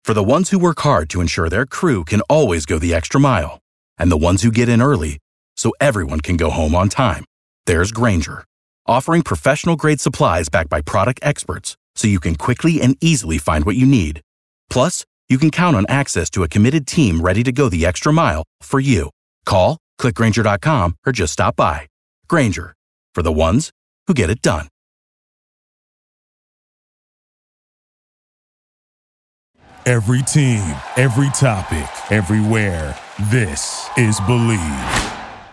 For the ones who work hard to ensure their crew can always go the extra mile, and the ones who get in early so everyone can go home on time, there's Grainger, offering professional-grade supplies backed by product experts so you can quickly and easily find what you need. Plus, you can count on access to a committed team ready to go the extra mile for you. Call, click Grainger.com, or just stop by. Grainger, for the ones who get it done. Every team, every topic, everywhere. This is Believe.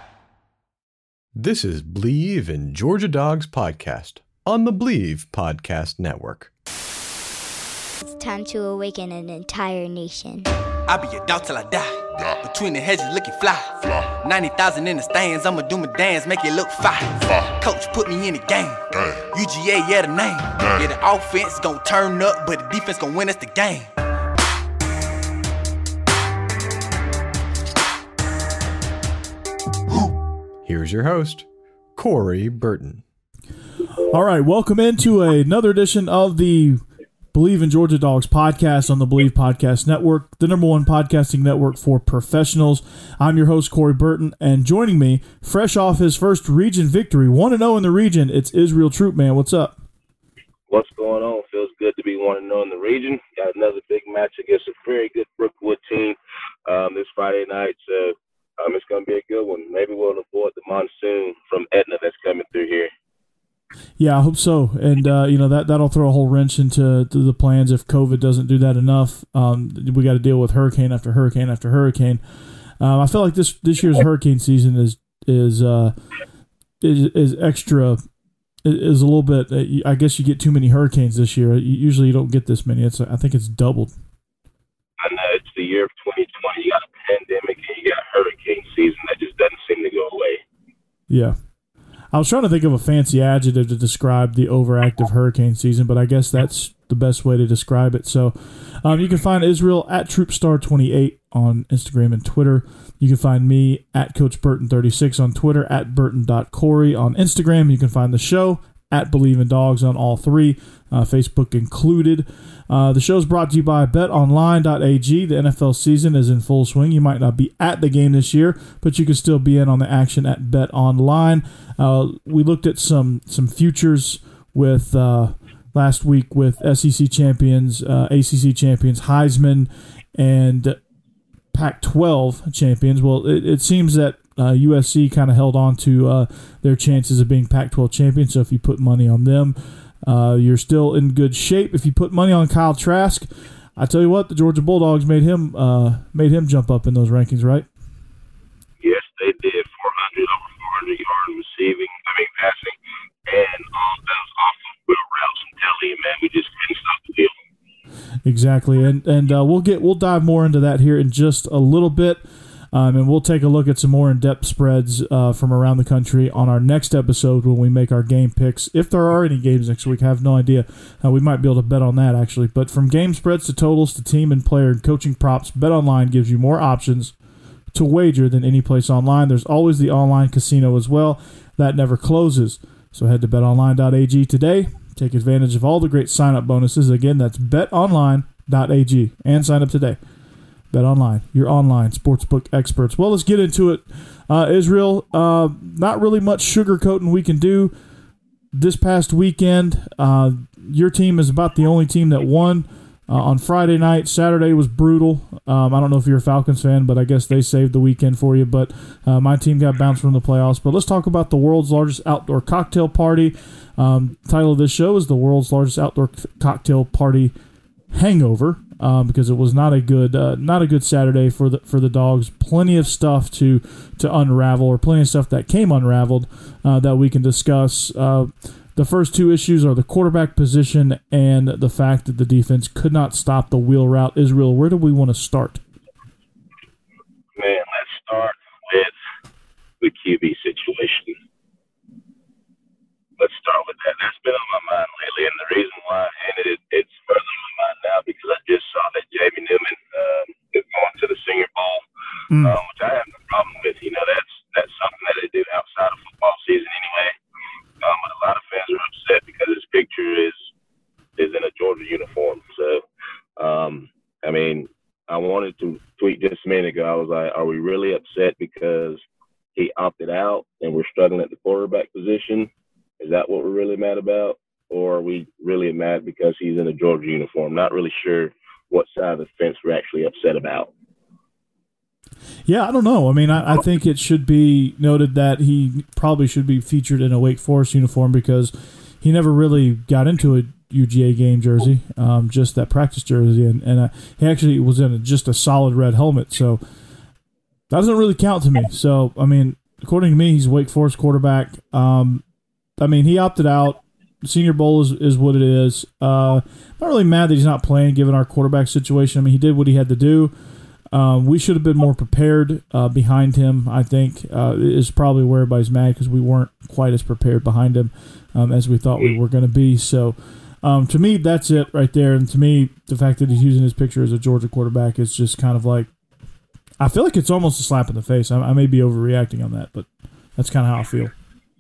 This is Believe in Georgia Dogs podcast on the Believe Podcast Network. It's time to awaken an entire nation. I'll be your dog till I die. Between the hedges looking fly. 90,000 in the stands, I'ma do my dance, make it look fine. Coach put me in the game. UGA, yeah, the name. Yeah, the offense gon' turn up, but the defense gon' win us the game. Here's your host, Corey Burton. All right, welcome into another edition of the Believe in Georgia Dogs podcast on the Believe Podcast Network, the number one podcasting network for professionals. I'm your host, Corey Burton, and joining me, fresh off his first region victory, 1-0 in the region, it's Israel Troopman. What's up? What's going on? Feels good to be 1-0 in the region. Got another big match against a very good Brookwood team this Friday night, so it's going to be a good one. Maybe we'll avoid the monsoon from Etna that's coming through here. Yeah, I hope so. And, that'll throw a whole wrench into the plans if COVID doesn't do that enough. We got to deal with hurricane after hurricane after hurricane. I feel like this year's hurricane season is extra. Is a little bit. I guess you get too many hurricanes this year. Usually you don't get this many. I think it's doubled. I know it's the year of 2020. You got a pandemic and you got hurricane season that just doesn't seem to go away. Yeah. I was trying to think of a fancy adjective to describe the overactive hurricane season, but I guess that's the best way to describe it. So you can find Israel at TroopStar28 on Instagram and Twitter. You can find me at Coach Burton36 on Twitter, at Burton.Corey on Instagram. You can find the show at Believe in Dogs on all three, Facebook included. The show is brought to you by BetOnline.ag. The NFL season is in full swing. You might not be at the game this year, but you can still be in on the action at BetOnline. We looked at some futures with last week with SEC champions, ACC champions, Heisman, and Pac-12 champions. Well, it seems that USC kind of held on to their chances of being Pac-12 champions. So if you put money on them, you're still in good shape. If you put money on Kyle Trask, I tell you what, the Georgia Bulldogs made him jump up in those rankings, right? Yes, they did. 400 yard passing, and all those off wheel routes. I'm telling you, man, we just couldn't stop the wheel. Exactly, and we'll dive more into that here in just a little bit. And we'll take a look at some more in-depth spreads from around the country on our next episode when we make our game picks. If there are any games next week, I have no idea. We might be able to bet on that, actually. But from game spreads to totals to team and player and coaching props, BetOnline gives you more options to wager than any place online. There's always the online casino as well. That never closes. So head to betonline.ag today. Take advantage of all the great sign-up bonuses. Again, that's betonline.ag. And sign up today. BetOnline, your online sportsbook experts. Well, let's get into it. Israel, not really much sugarcoating we can do. This past weekend, your team is about the only team that won on Friday night. Saturday was brutal. I don't know if you're a Falcons fan, but I guess they saved the weekend for you. But my team got bounced from the playoffs. But let's talk about the world's largest outdoor cocktail party. Title of this show is The World's Largest Outdoor Cocktail Party Hangover. Because it was not a good Saturday for the Dogs. Plenty of stuff to unravel, or plenty of stuff that came unraveled that we can discuss. The first two issues are the quarterback position and the fact that the defense could not stop the wheel route. Israel, where do we want to start? Man, let's start with the QB situation. Let's start with that. That's been on my mind lately, and the reason why, and it's further on my mind now because I just saw that Jamie Newman is going to the Senior Bowl, which I have no problem with. You know, that's something that they do outside of football season anyway. But a lot of fans are upset because his picture is in a Georgia uniform. So I mean, I wanted to tweet just a minute ago. I was like, are we really upset because he opted out and we're struggling at the quarterback position? Is that what we're really mad about? Or are we really mad because he's in a Georgia uniform? Not really sure what side of the fence we're actually upset about. Yeah, I don't know. I mean, I think it should be noted that he probably should be featured in a Wake Forest uniform because he never really got into a UGA game jersey, just that practice jersey, and he actually was in just a solid red helmet, so that doesn't really count to me. So, I mean, according to me, he's a Wake Forest quarterback. I mean, he opted out. Senior Bowl is what it is. Not really mad that he's not playing given our quarterback situation. I mean, he did what he had to do. We should have been more prepared behind him, I think, is probably where everybody's mad because we weren't quite as prepared behind him as we thought we were going to be. So, to me, that's it right there. And to me, the fact that he's using his picture as a Georgia quarterback is just kind of like, I feel like it's almost a slap in the face. I may be overreacting on that, but that's kind of how I feel.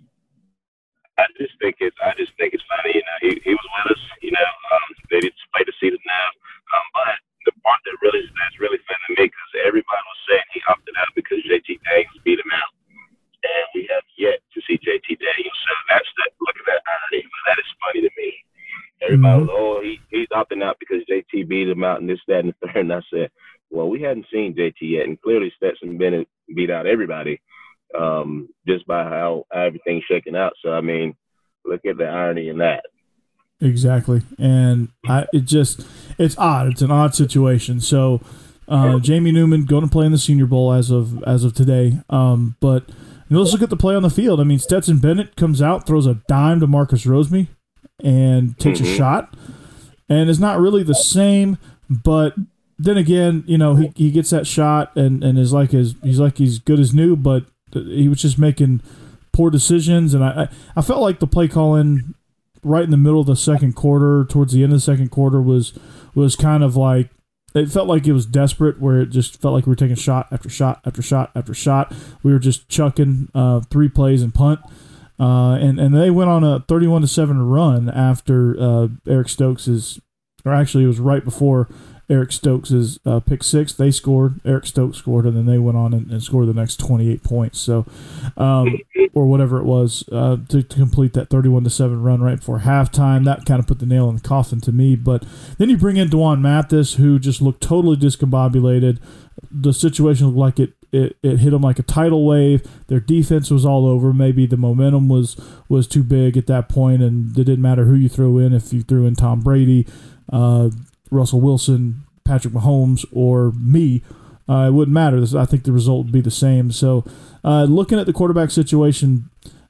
I just think it's funny. You know, he was with us. You know, they didn't play the season now. But the part that's really funny to me because everybody was saying he opted out because JT Daniels beat him out, and we have yet to see JT Daniels. So look at that irony. That is funny to me. Everybody was, he's opting out because JT beat him out and this, that, and the third. And I said, well, we hadn't seen JT yet, and clearly Stetson Bennett beat out everybody just by how everything's shaking out. So, I mean, look at the irony in that. Exactly. And it's odd. It's an odd situation. So, Jamie Newman going to play in the Senior Bowl as of today. But let's look at the play on the field. I mean, Stetson Bennett comes out, throws a dime to Marcus Rosemy, and takes a shot. And it's not really the same, but then again, you know, he gets that shot and is like he's good as new, but he was just making poor decisions. And I felt like the play calling right in the middle of the second quarter, towards the end of the second quarter, was kind of like, it felt like it was desperate, where it just felt like we were taking shot after shot after shot after shot. We were just chucking 3 plays and punt. And they went on a 31-7 run after Eric Stokes' or actually it was right before Eric Stokes' pick six. They scored, Eric Stokes scored, and then they went on and scored the next 28 points. So, or whatever it was, to complete that 31-7 run right before halftime. That kind of put the nail in the coffin to me. But then you bring in D'Wan Mathis, who just looked totally discombobulated. The situation looked like it hit them like a tidal wave. Their defense was all over. Maybe the momentum was too big at that point, and it didn't matter who you threw in. If you threw in Tom Brady, Russell Wilson, Patrick Mahomes, or me, it wouldn't matter. I think the result would be the same. So looking at the quarterback situation,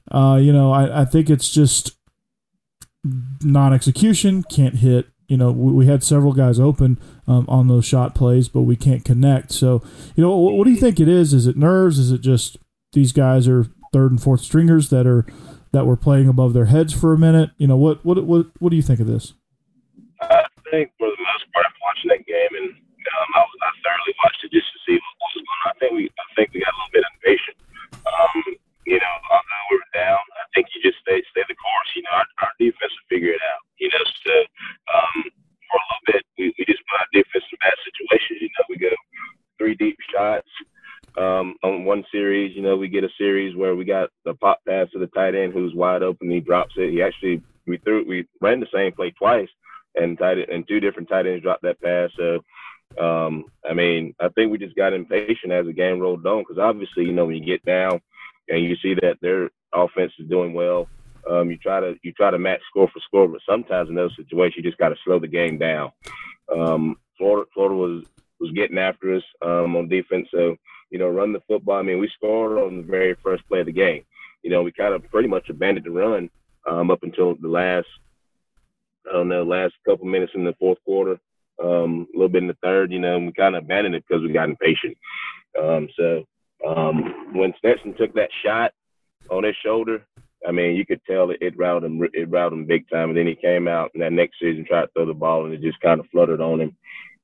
I think it's just non-execution, can't hit. We had several guys open on those shot plays, but we can't connect. So, what do you think it is? Is it nerves? Is it just these guys are third and fourth stringers that were playing above their heads for a minute? What do you think of this? I think for the most part, I'm watching that game, and I thoroughly watched it just to see what was going on. I think we got a little bit impatient. Although we were down, I think you just stay the course. Our defense will figure it out. So for a little bit, we just put our defense in bad situations. We go 3 deep shots on one series. We get a series where we got the pop pass to the tight end who's wide open. He drops it. We ran the same play twice, and 2 different tight ends dropped that pass. So, I think we just got impatient as the game rolled on, because obviously, when you get down and you see that their offense is doing well, you try to match score for score, but sometimes in those situations you just got to slow the game down. Florida was getting after us on defense, so run the football. We scored on the very first play of the game. We kind of pretty much abandoned the run up until the last couple minutes in the fourth quarter, a little bit in the third. And we kind of abandoned it because we got impatient. So when Stetson took that shot on his shoulder, you could tell it routed him big time. And then he came out in that next season, tried to throw the ball, and it just kind of fluttered on him.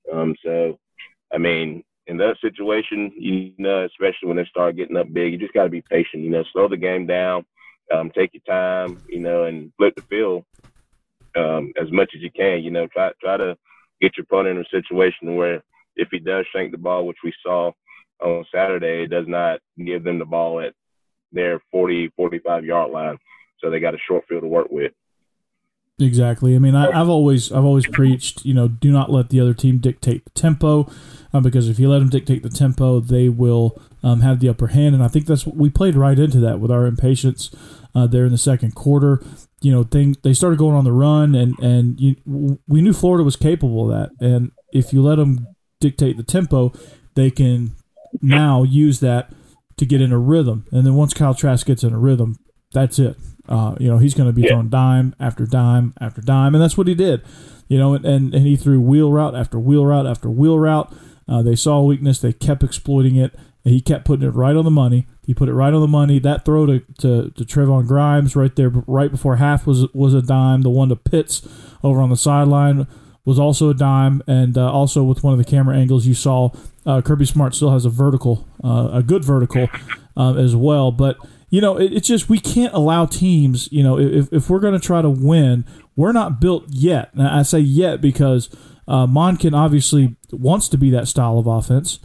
In that situation, especially when they start getting up big, you just got to be patient. Slow the game down, take your time, and flip the field as much as you can. Try to get your opponent in a situation where if he does shank the ball, which we saw on Saturday, it does not give them the ball at their 40, 45-yard line. So they got a short field to work with. Exactly. I mean, I've always preached, do not let the other team dictate the tempo, because if you let them dictate the tempo, they will have the upper hand. And I think that's what we played right into that with our impatience there in the second quarter. They started going on the run, and we knew Florida was capable of that. And if you let them dictate the tempo, they can now use that to get in a rhythm. And then once Kyle Trask gets in a rhythm, that's it. He's going to be throwing dime after dime after dime, and that's what he did. And he threw wheel route after wheel route after wheel route. They saw a weakness. They kept exploiting it. And he kept putting it right on the money. He put it right on the money. That throw to Trevon Grimes right there, right before half, was a dime. The one to Pitts over on the sideline was also a dime. And also with one of the camera angles, you saw Kirby Smart still has a good vertical as well. But it's just we can't allow teams. If we're going to try to win, we're not built yet. And I say yet because Monken obviously wants to be that style of offense.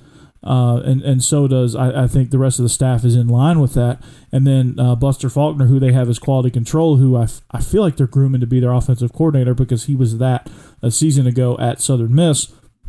And so does I think the rest of the staff is in line with that. And then Buster Faulkner, who they have as quality control, who I feel like they're grooming to be their offensive coordinator because he was that a season ago at Southern Miss.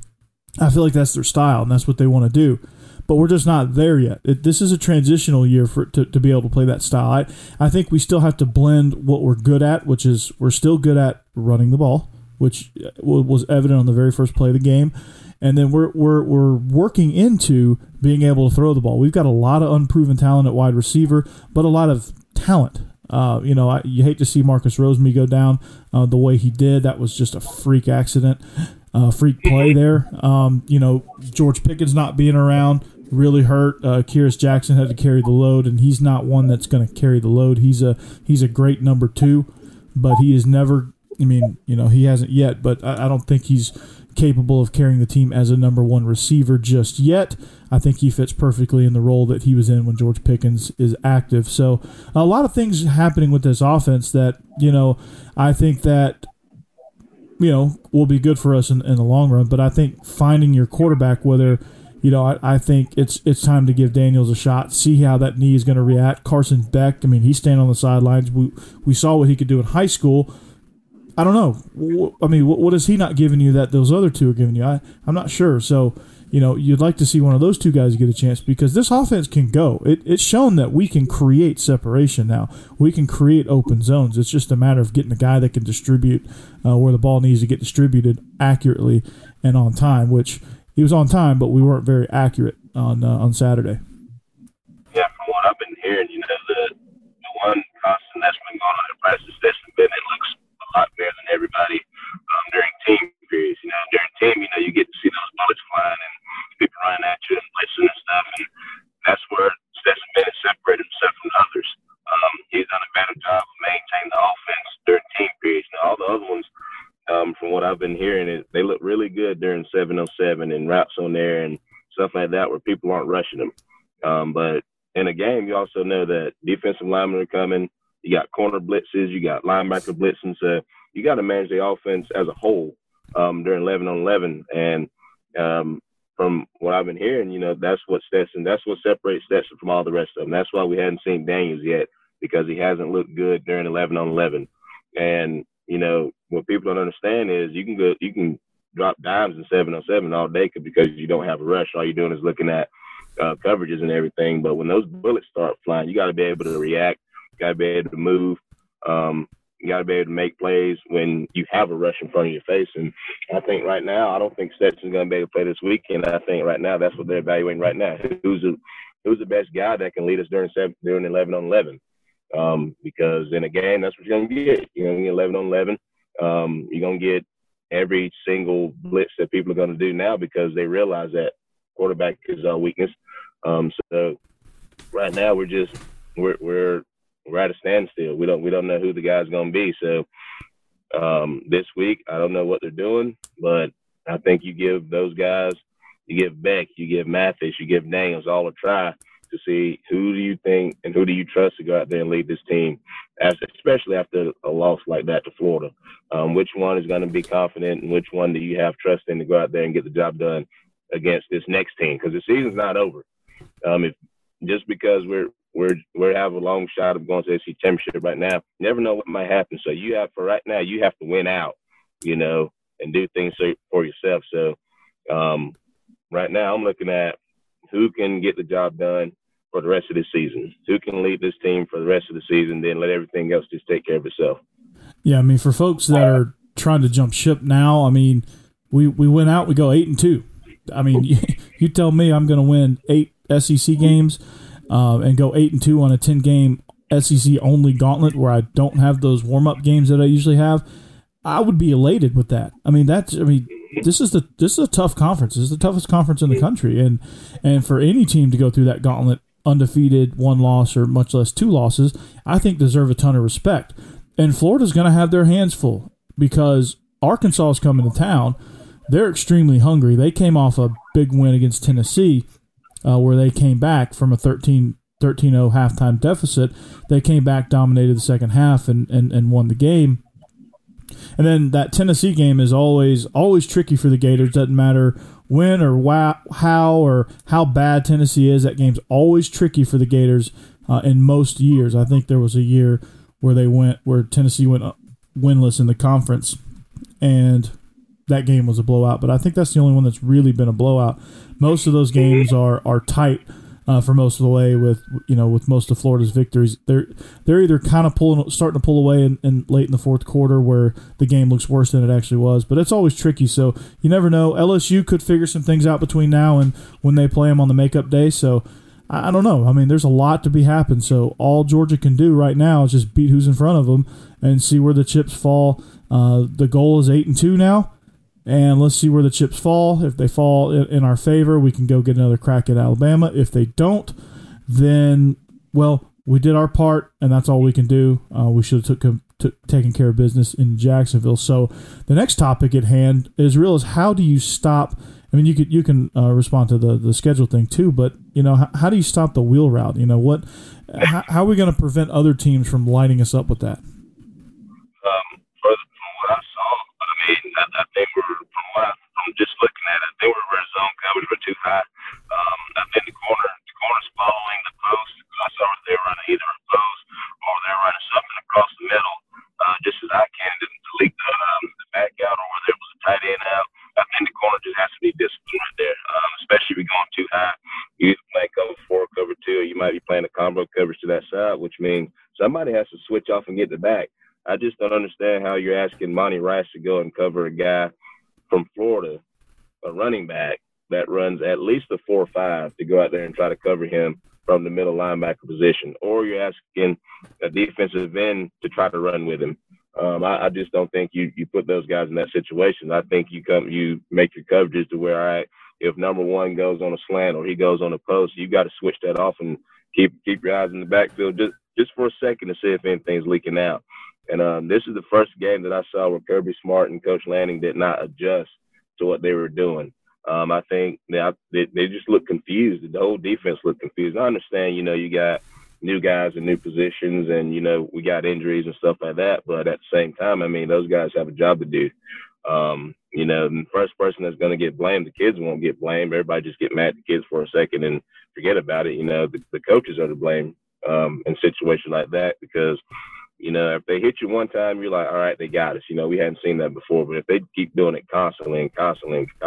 I feel like that's their style, and that's what they want to do. But we're just not there yet. This is a transitional year to be able to play that style. I think we still have to blend what we're good at, which is we're still good at running the ball, which was evident on the very first play of the game. And then we're working into being able to throw the ball. We've got a lot of unproven talent at wide receiver, but a lot of talent. You hate to see Marcus Rosemary go down the way he did. That was just a freak accident, freak play there. George Pickens not being around really hurt. Kyrus Jackson had to carry the load, and he's not one that's going to carry the load. He's a great number 2, but he is never. I mean, he hasn't yet, but I don't think he's capable of carrying the team as a number 1 receiver just yet. I think he fits perfectly in the role that he was in when George Pickens is active. So a lot of things happening with this offense that, I think that, will be good for us in the long run. But I think finding your quarterback, whether, I think it's time to give Daniels a shot, see how that knee is going to react. Carson Beck, I mean, he's standing on the sidelines. We saw what he could do in high school. I don't know. I mean, what is he not giving you that those other two are giving you? I'm not sure. So, you'd like to see one of those two guys get a chance because this offense can go. It's shown that we can create separation now. We can create open zones. It's just a matter of getting a guy that can distribute where the ball needs to get distributed accurately and on time, which he was on time, but we weren't very accurate on Saturday. Yeah, from what I've been hearing, the one constant that's been going on in practice, Stetson Bennett looks a lot better than everybody during team periods. During team, you get to see those bullets flying and people running at you and blitzing and stuff. And that's where Stetson Bennett separated himself from others. He's done a better job of maintaining the offense during team periods. Now, all the other ones, from what I've been hearing, they look really good during 7-on-7 and routes on there and stuff like that where people aren't rushing them. But in a game, you also know that defensive linemen are coming. You got corner blitzes. You got linebacker blitzing. So you got to manage the offense as a whole during 11-on-11. And from what I've been hearing, that's what separates Stetson from all the rest of them. That's why we hadn't seen Daniels yet because he hasn't looked good during 11-on-11. And, what people don't understand is you can drop dimes in 7-on-7 all day because you don't have a rush. All you're doing is looking at coverages and everything. But when those bullets start flying, you got to be able to react. You got to be able to move. You got to be able to make plays when you have a rush in front of your face. And I think right now, I don't think Stetson's going to be able to play this weekend. I think right now that's what they're evaluating right now. Who's the best guy that can lead us during 11-on-11? Because in a game, that's what you're going to get. You're going to get 11-on-11. You're going to get every single blitz that people are going to do now because they realize that quarterback is our weakness. So right now we're at a standstill. We don't know who the guy's going to be. So this week, I don't know what they're doing, but I think you give those guys, you give Beck, you give Mathis, you give Daniels all a try to see who do you think and who do you trust to go out there and lead this team, especially after a loss like that to Florida. Which one is going to be confident, and which one do you have trust in to go out there and get the job done against this next team? Because the season's not over. If just because we have a long shot of going to the SEC championship right now, you never know what might happen. So you have to win out, and do things for yourself. So right now I'm looking at who can get the job done for the rest of the season, who can lead this team for the rest of the season, then let everything else just take care of itself. Yeah, I mean, for folks that are trying to jump ship now, I mean, we went out, we go 8-2. I mean, you tell me I'm going to win 8 SEC games and go 8-2 on a 10-game SEC only gauntlet where I don't have those warm-up games that I usually have. I would be elated with that. I mean, this is a tough conference. This is the toughest conference in the country, and for any team to go through that gauntlet undefeated, 1 loss or much less 2 losses, I think deserve a ton of respect. And Florida's going to have their hands full because Arkansas is coming to town. They're extremely hungry. They came off a big win against Tennessee where they came back from a 13-0 halftime deficit. They came back, dominated the second half, and won the game. And then that Tennessee game is always tricky for the Gators. Doesn't matter when or how or how bad Tennessee is. That game's always tricky for the Gators in most years. I think there was a year where Tennessee went winless in the conference, and that game was a blowout. But I think that's the only one that's really been a blowout. Most of those games are tight for most of the way. With most of Florida's victories, they're either kind of starting to pull away in late in the fourth quarter where the game looks worse than it actually was. But it's always tricky, so you never know. LSU could figure some things out between now and when they play them on the makeup day. So I don't know. I mean, there's a lot to be happened. So all Georgia can do right now is just beat who's in front of them and see where the chips fall. The goal is 8-2 now, and let's see where the chips fall. If they fall in our favor, we can go get another crack at Alabama. If they don't, then, well, we did our part, and that's all we can do. We should have taken care of business in Jacksonville. So the next topic at hand is how do you stop? I mean, you can respond to the schedule thing too, but how do you stop the wheel route? How are we going to prevent other teams from lighting us up with that? From what I saw, I think I'm just looking at it. They were red zone coverage were too high. I think the corners following the post. I saw they were running either a post or they were running something across the middle, just as I can to leak the back out, or whether it was a tight end out. I think the corner just has to be disciplined right there, especially if you're going too high. You either play cover 4, cover 2, or you might be playing a combo coverage to that side, which means somebody has to switch off and get the back. I just don't understand how you're asking Monty Rice to go and cover a guy from Florida, a running back that runs at least a 4.5 to go out there and try to cover him from the middle linebacker position, or you're asking a defensive end to try to run with him. I just don't think you put those guys in that situation. I think you make your coverages to where, all right, if number 1 goes on a slant or he goes on a post, you got to switch that off and keep your eyes in the backfield just for a second to see if anything's leaking out. And this is the first game that I saw where Kirby Smart and Coach Lanning did not adjust to what they were doing. I think they just look confused. The whole defense looked confused. I understand, you got new guys in new positions and, we got injuries and stuff like that. But at the same time, I mean, those guys have a job to do. The first person that's going to get blamed, the kids won't get blamed. Everybody just get mad at the kids for a second and forget about it. The coaches are to blame in situations like that because, if they hit you one time, you're like, all right, they got us. We hadn't seen that before. But if they keep doing it constantly, you got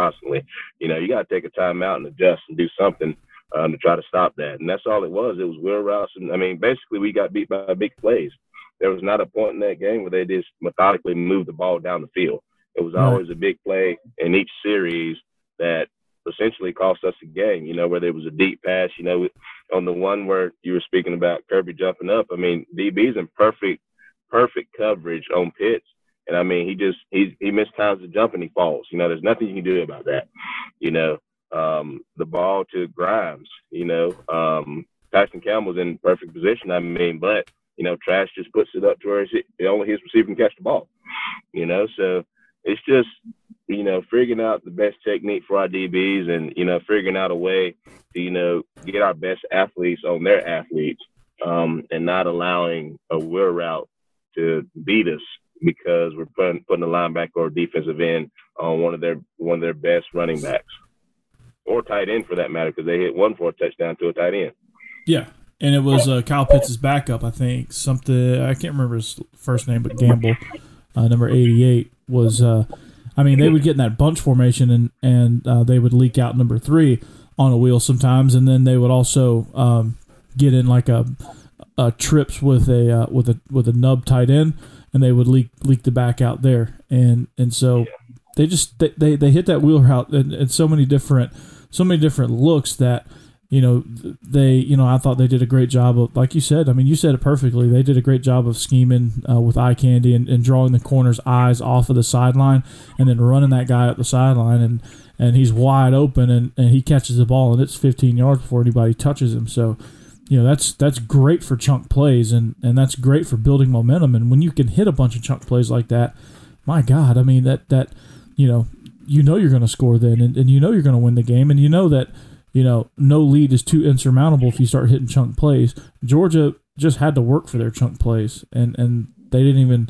to take a time out and adjust and do something to try to stop that. And that's all it was. It was wheel routes. And, basically we got beat by big plays. There was not a point in that game where they just methodically moved the ball down the field. It was always a big play in each series that essentially cost us a game, where there was a deep pass, on the one where you were speaking about Kirby jumping up. DB's in perfect coverage on Pitts. And he missed times to jump and he falls. There's nothing you can do about that. The ball to Grimes, Tyson Campbell's in perfect position. But Trash just puts it up to where only his receiver can catch the ball. So it's just figuring out the best technique for our DBs and, figuring out a way to, get our best athletes on their athletes, and not allowing a wheel route to beat us because we're putting a linebacker or defensive end on one of their best running backs or tight end for that matter, because they hit one for a touchdown to a tight end. Yeah. And it was Kyle Pitts' backup, I think. I can't remember his first name, but Gamble, number 88, was they would get in that bunch formation and they would leak out number 3 on a wheel sometimes, and then they would also get in like a trips with a nub tight end, and they would leak the back out there, and so they they hit that wheel route and so many different looks that I thought they did a great job of, like you said. I mean, you said it perfectly. They did a great job of scheming with eye candy and drawing the corner's eyes off of the sideline and then running that guy up the sideline, and he's wide open and he catches the ball and it's 15 yards before anybody touches him. So, that's great for chunk plays and that's great for building momentum. And when you can hit a bunch of chunk plays like that, my God, I mean that you're going to score then and you're going to win the game, and that. No lead is too insurmountable if you start hitting chunk plays. Georgia just had to work for their chunk plays, and they didn't even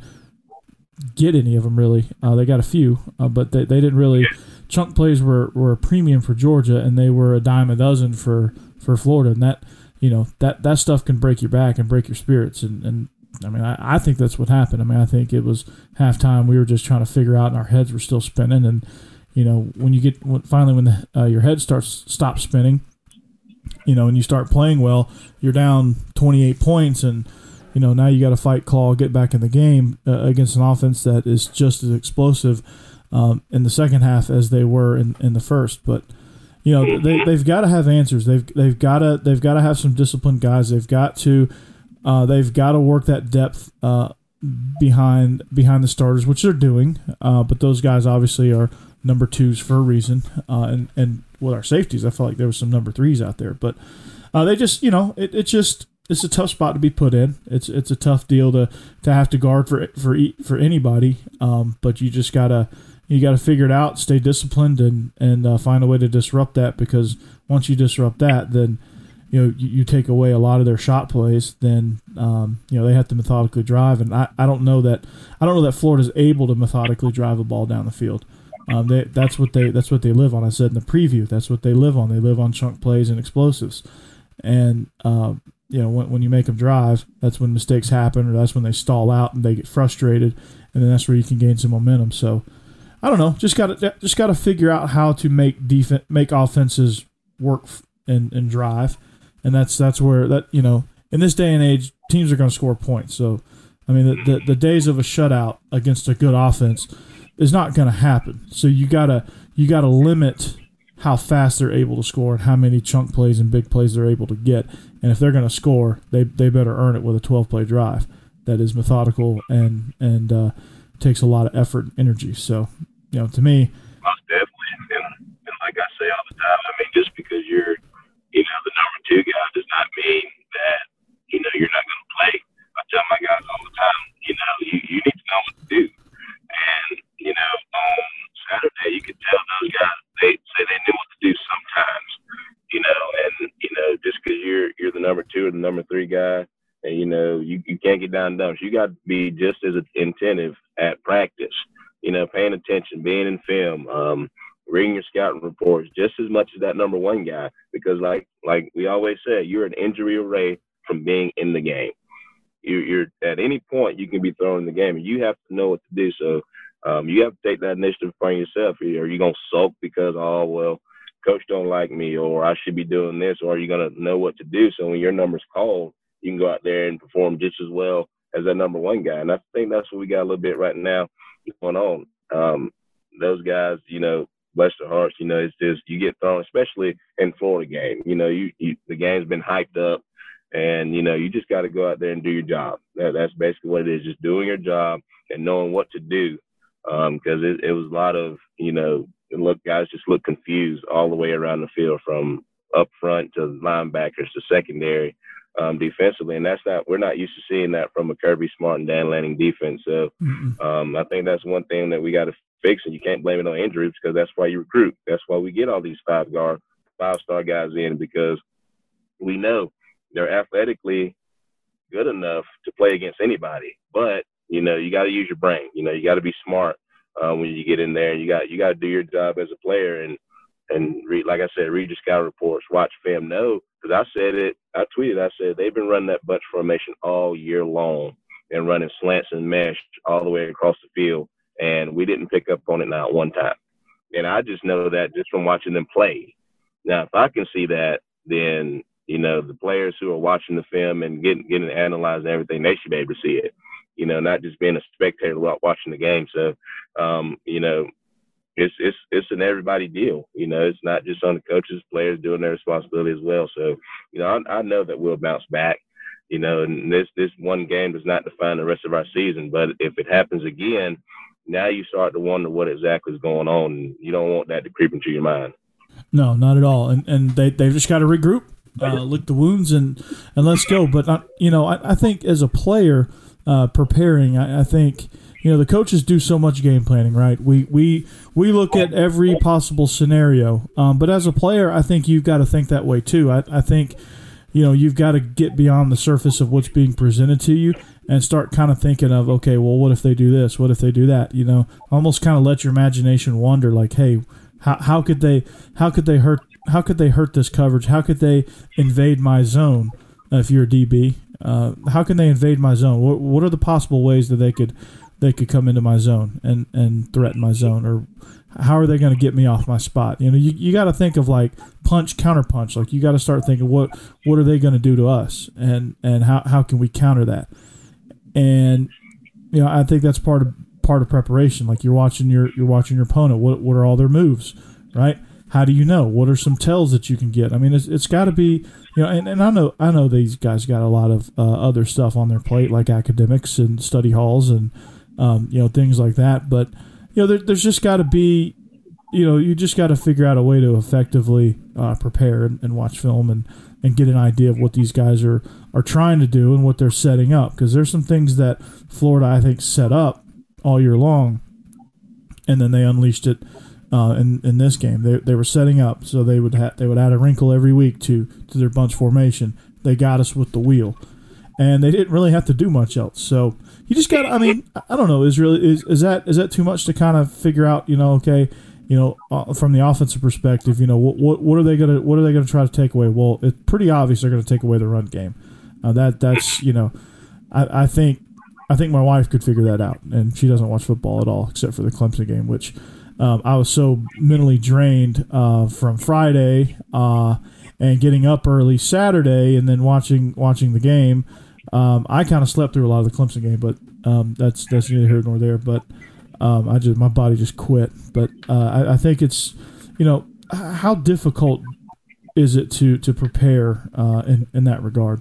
get any of them really. They got a few, but they didn't really. Chunk plays were a premium for Georgia, and they were a dime a dozen for Florida. And that stuff can break your back and break your spirits. And I mean, I think that's what happened. I mean, I think it was halftime. We were just trying to figure out, and our heads were still spinning. And when your head stops spinning, and you start playing well, you're down 28 points, and now you got to fight, claw, get back in the game against an offense that is just as explosive in the second half as they were in the first. But they've got to have answers. They've got to have some disciplined guys. They've got to work that depth behind the starters, which they're doing. But those guys obviously are number 2s for a reason, and with our safeties, I felt like there was some number 3s out there, but they just, it's a tough spot to be put in. It's a tough deal to have to guard for anybody, but you just gotta figure it out, stay disciplined, and find a way to disrupt that, because once you disrupt that, then you take away a lot of their shot plays. Then they have to methodically drive, and I don't know that Florida's able to methodically drive a ball down the field. That's what they live on. I said in the preview, that's what they live on. They live on chunk plays and explosives. And when you make them drive, that's when mistakes happen, or that's when they stall out and they get frustrated, and then that's where you can gain some momentum. So I don't know, just got to figure out how to make offenses work and drive, and that's where in this day and age, teams are going to score points. So I mean, the days of a shutout against a good offense is not going to happen. So you gotta limit how fast they're able to score and how many chunk plays and big plays they're able to get. And if they're going to score, they better earn it with a 12-play drive that is methodical and takes a lot of effort and energy. So, to me, most definitely, and like I say all the time, I mean, just because you're the number 2 guy does not mean that you're not going to play. I tell my guys all the time, you need to know what to do. And on Saturday, you could tell those guys, they say they knew what to do sometimes, and just because you're the number 2 or the number 3 guy, and you can't get down dumps. You got to be just as attentive at practice, paying attention, being in film, reading your scouting reports just as much as that number 1 guy, because like we always say, you're an injury away from being in the game. You're at any point you can be thrown in the game, and you have to know what to do. So you have to take that initiative upon yourself. Are you going to sulk because, coach don't like me, or I should be doing this, or are you going to know what to do? So when your number's called, you can go out there and perform just as well as that number 1 guy. And I think that's what we got a little bit right now going on. Those guys, bless their hearts, it's just you get thrown, especially in Florida game. The game's been hyped up, and, you just got to go out there and do your job. That's basically what it is, just doing your job and knowing what to do. Because it was a lot of, guys just look confused all the way around the field, from up front to linebackers to secondary, defensively. And we're not used to seeing that from a Kirby Smart and Dan Lanning defense. So I think that's one thing that we got to fix, and you can't blame it on injuries because that's why you recruit. That's why we get all these five-star guys in, because we know they're athletically good enough to play against anybody. But, you know, you got to use your brain. You know, you got to be smart when you get in there. You got to do your job as a player and read, like I said, read your scout reports, watch film. No, because I tweeted, I said they've been running that bunch formation all year long and running slants and mesh all the way across the field, and we didn't pick up on it not one time. And I just know that just from watching them play. Now, if I can see that, then, you know, the players who are watching the film and getting analyzed and everything, they should be able to see it, you know, not just being a spectator watching the game. So, you know, it's an everybody deal. You know, it's not just on the coaches, players doing their responsibility as well. So, you know, I know that we'll bounce back, you know, and this one game does not define the rest of our season. But if it happens again, now you start to wonder what exactly is going on. And you don't want that to creep into your mind. No, not at all. And they've just got to regroup, lick the wounds, and let's go. But, you know, I think as a player preparing, I think – you know, the coaches do so much game planning, right? We look at every possible scenario. But as a player, I think you've got to think that way too. I think, you know, you've got to get beyond the surface of what's being presented to you and start kind of thinking of, okay, well, what if they do this? What if they do that? You know, almost kind of let your imagination wander. Like, hey, how could they hurt this coverage? How could they invade my zone? If you're a DB, how can they invade my zone? What are the possible ways that they could come into my zone and threaten my zone, or how are they going to get me off my spot? You know, you got to think of like punch, counter punch. Like you got to start thinking what are they going to do to us, and how can we counter that? And you know, I think that's part of preparation. Like you're watching your opponent. What are all their moves, right? How do you know? What are some tells that you can get? I mean, it's got to be, you know, and I know these guys got a lot of other stuff on their plate, like academics and study halls and you know, things like that. But, you know, there's just got to be, you know, you just got to figure out a way to effectively prepare and watch film and get an idea of what these guys are trying to do and what they're setting up. Because there's some things that Florida, I think, set up all year long, and then they unleashed it in this game. They were setting up so they would add a wrinkle every week to their bunch formation. They got us with the wheel, and they didn't really have to do much else. So you just got. I mean, I don't know. Is that too much to kind of figure out? You know, okay, you know, from the offensive perspective, you know, what are they gonna try to take away? Well, it's pretty obvious they're gonna take away the run game. That's you know, I think my wife could figure that out, and she doesn't watch football at all except for the Clemson game, which I was so mentally drained from Friday and getting up early Saturday and then watching the game. I kind of slept through a lot of the Clemson game, but that's neither here nor there. But my body just quit. But I think it's, you know, how difficult is it to prepare in that regard?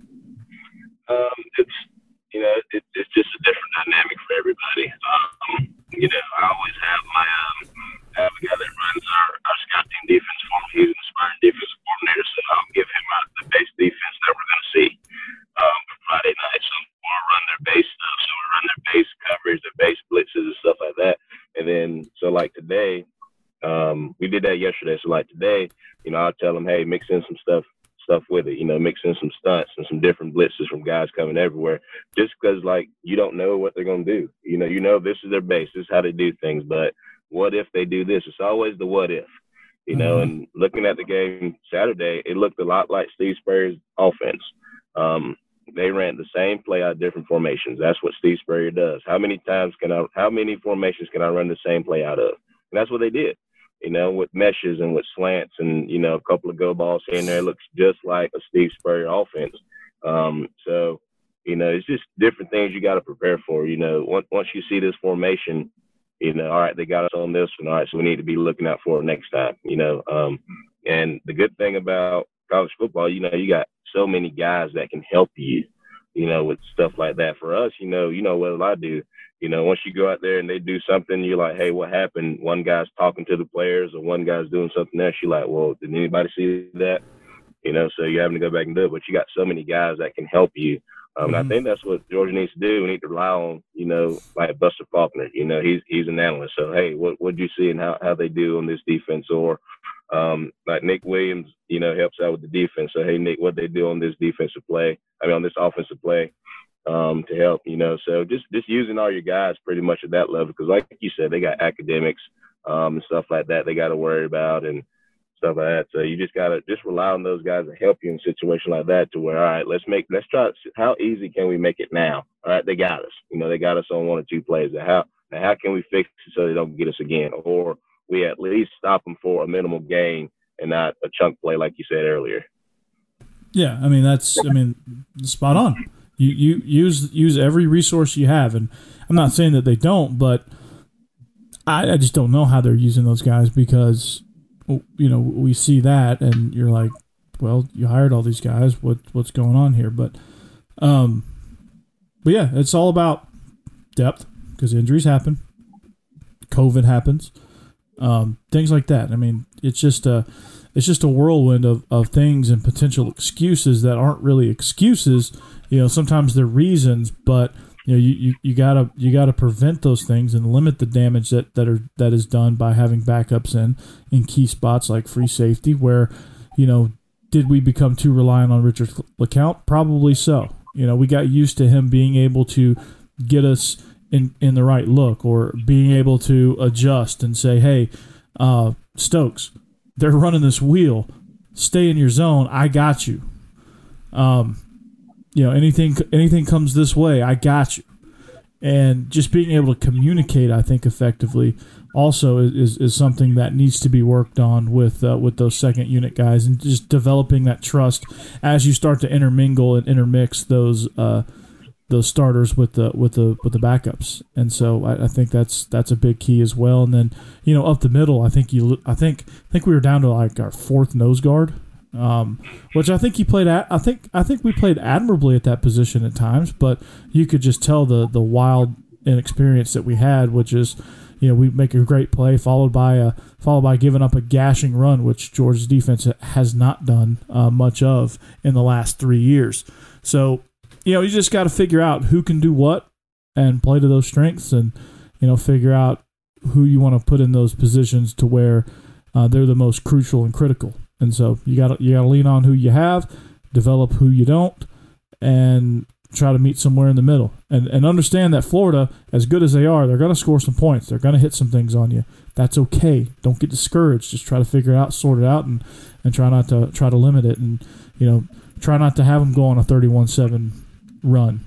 It's, you know, it's just a different dynamic for everybody. You know, I always have my have a guy that runs our scout team defense for me. He's an aspiring defensive coordinator, so I'll give him the base defense that we're going to see for Friday night. So we'll run their base stuff. So we run their base coverage, their base blitzes and stuff like that. And then, so like today, we did that yesterday. So like today, you know, I'll tell them, hey, mix in some stuff with it, you know, mix in some stunts and some different blitzes from guys coming everywhere, just because, like, you don't know what they're going to do. You know, this is their base. This is how they do things. But what if they do this? It's always the what if, you know, and looking at the game Saturday, it looked a lot like Steve Spurrier's offense. They ran the same play out of different formations. That's what Steve Spurrier does. How many formations can I run the same play out of? And that's what they did. You know, with meshes and with slants and, you know, a couple of go balls here and there. It looks just like a Steve Spurrier offense. So, you know, it's just different things you got to prepare for. You know, once you see this formation, you know, all right, they got us on this one. All right, so we need to be looking out for it next time, you know. And the good thing about college football, you know, you got so many guys that can help you, you know, with stuff like that. For us, you know what I do. You know, once you go out there and they do something, you're like, hey, what happened? One guy's talking to the players or one guy's doing something else. You're like, well, did anybody see that? You know, so you're having to go back and do it. But you got so many guys that can help you And I think that's what Georgia needs to do. We need to rely on, like Buster Faulkner. He's an analyst. So, hey, what did you see and how they do on this defense? Or like Nick Williams, helps out with the defense. So, hey, Nick, what they do on this on this offensive play to help, So just using all your guys pretty much at that level because, like you said, they got academics and stuff like that they got to worry about and stuff like that. So you just got to rely on those guys to help you in a situation like that to where, all right, let's try how easy can we make it now? All right, they got us. They got us on 1 or 2 plays. How can we fix it so they don't get us again? Or we at least stop them for a minimal gain and not a chunk play like you said earlier. Yeah, that's spot on. You use every resource you have, and I'm not saying that they don't, but I just don't know how they're using those guys because we see that, and you're like, well, you hired all these guys. What's going on here? But yeah, it's all about depth because injuries happen, COVID happens, things like that. It's just a whirlwind of things and potential excuses that aren't really excuses. Sometimes they're reasons, but you gotta prevent those things and limit the damage that is done by having backups in key spots like free safety. Where did we become too reliant on Richard LeCounte? Probably so. We got used to him being able to get us in the right look or being able to adjust and say, hey, Stokes, they're running this wheel. Stay in your zone. I got you. Anything comes this way, I got you. And just being able to communicate, I think, effectively also is something that needs to be worked on with those second unit guys and just developing that trust as you start to intermingle and intermix those starters with the backups. And so I think that's a big key as well. And then up the middle, I think we were down to like our 4th nose guard. Which I think he played at. I think we played admirably at that position at times, but you could just tell the wild inexperience that we had, which is, we make a great play followed by giving up a gashing run, which Georgia's defense has not done much of in the last 3 years. So, you just got to figure out who can do what and play to those strengths, and figure out who you want to put in those positions to where they're the most crucial and critical. And so you gotta lean on who you have, develop who you don't, and try to meet somewhere in the middle. And understand that Florida, as good as they are, they're going to score some points. They're going to hit some things on you. That's okay. Don't get discouraged. Just try to figure it out, sort it out, and try not to limit it. And try not to have them go on a 31-7 run.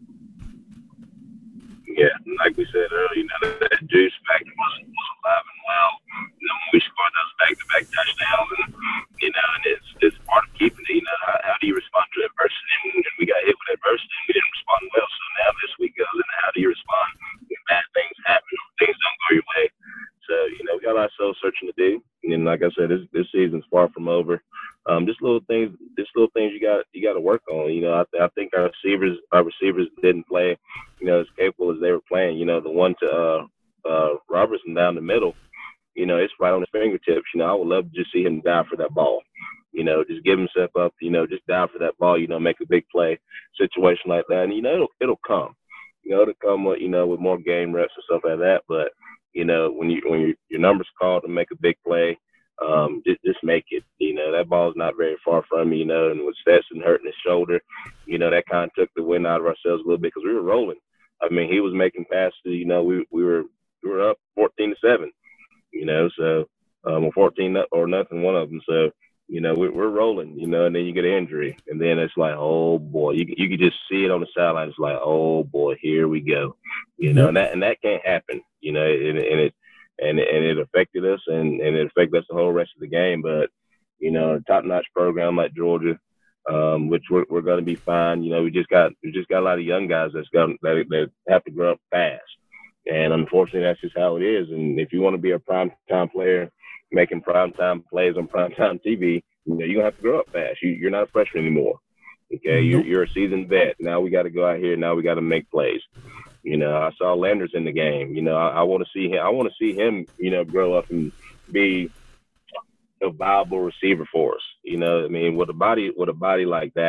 Yeah, like we said earlier, that juice factor was alive and well. When we scored those back-to-back touchdowns, and it's part of keeping it. How do you respond to adversity? And we got hit with adversity, and we didn't respond well. So now this week goes, and how do you respond when bad things happen, things don't go your way? So we got a lot of soul searching to do. And like I said, this season's far from over. Just little things you got to work on. I think our receivers didn't play, as capable as they were playing. The one to Robertson down the middle. It's right on his fingertips. I would love to just see him dive for that ball. Just give himself up. Just dive for that ball. Make a big play situation like that. And it'll come. It'll come with with more game reps and stuff like that. But when your number's called to make a big play, just make it. That ball's not very far from me. And with Stetson hurting his shoulder, that kind of took the wind out of ourselves a little bit because we were rolling. He was making passes. We were up 14-7. So 14 or nothing, one of them. So, we're rolling, and then you get an injury, and then it's like, oh boy, you could just see it on the sideline. It's like, oh boy, here we go, and that can't happen, and it affected us, and it affected us the whole rest of the game. But a top-notch program like Georgia, which we're going to be fine. We just got a lot of young guys that have to grow up fast. And unfortunately, that's just how it is. And if you want to be a primetime player, making primetime plays on primetime TV, you're going to have to grow up fast. You're not a freshman anymore. Okay, you're a seasoned vet. Now we got to go out here. Now we got to make plays. I saw Landers in the game. I want to see him. I want to see him, grow up and be a viable receiver for us. With a body like that,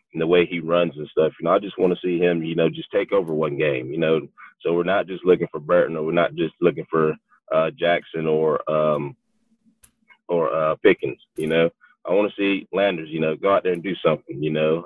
and the way he runs and stuff. I just want to see him, just take over one game, So we're not just looking for Burton, or we're not just looking for Jackson or Pickens. I want to see Landers, go out there and do something.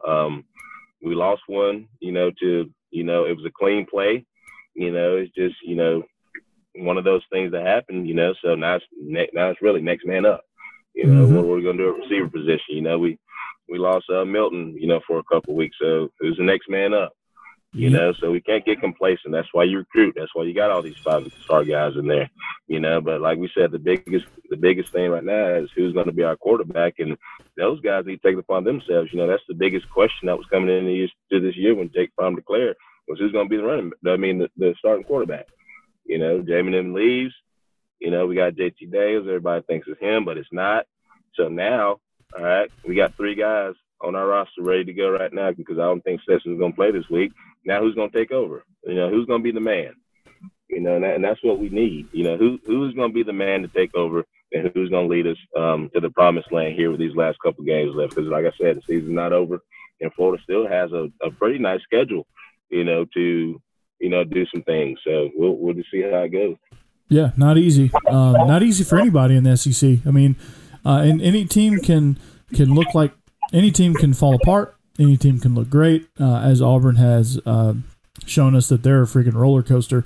We lost one, to it was a clean play. It's just one of those things that happen. So now it's really next man up. What we're going to do at receiver position. We lost Milton, for a couple of weeks. So who's the next man up? So we can't get complacent. That's why you recruit. That's why you got all these 5-star guys in there, But like we said, the biggest thing right now is who's going to be our quarterback, and those guys need to take it upon themselves. That's the biggest question that was coming into this year when Jake Fromm declared was who's going to be the starting quarterback. Jamie Newman leaves. We got JT Daniels. Everybody thinks it's him, but it's not. So now, all right, we got 3 guys on our roster ready to go right now because I don't think Stetson's going to play this week. Now who's going to take over? Who's going to be the man? And that's what we need. Who's going to be the man to take over, and who's going to lead us to the promised land here with these last couple games left? Because like I said, the season's not over, and Florida still has a pretty nice schedule, to do some things. So we'll just see how it goes. Yeah, not easy. Not easy for anybody in the SEC. I mean, and any team can look like any team can fall apart. Any team can look great, as Auburn has shown us that they're a freaking roller coaster.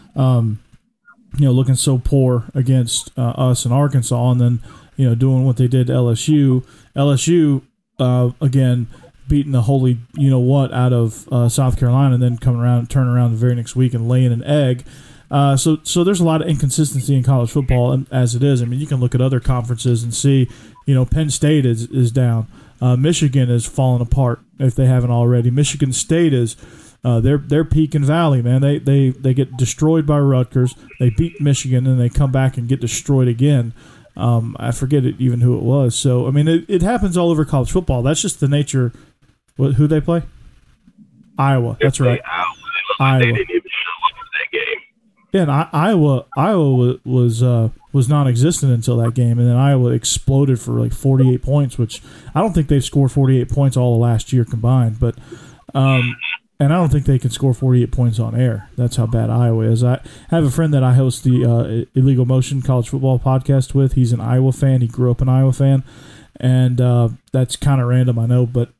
Looking so poor against us in Arkansas, and then doing what they did to LSU. LSU again beating the holy out of South Carolina, and then turn around the very next week and laying an egg. So there's a lot of inconsistency in college football as it is. I mean, you can look at other conferences and see, Penn State is down. Michigan is falling apart if they haven't already. Michigan State is they're peak and valley, man. They get destroyed by Rutgers. They beat Michigan, and they come back and get destroyed again. I forget even who it was. So I mean, it happens all over college football. That's just the nature. Who they play? Iowa. That's right. Iowa. They didn't even show up for that game. Yeah, and Iowa was non-existent until that game, and then Iowa exploded for like 48 points, which I don't think they've scored 48 points all of last year combined. But and I don't think they can score 48 points on air. That's how bad Iowa is. I have a friend that I host the Illegal Motion college football podcast with. He's an Iowa fan. He grew up an Iowa fan, and that's kind of random, I know, but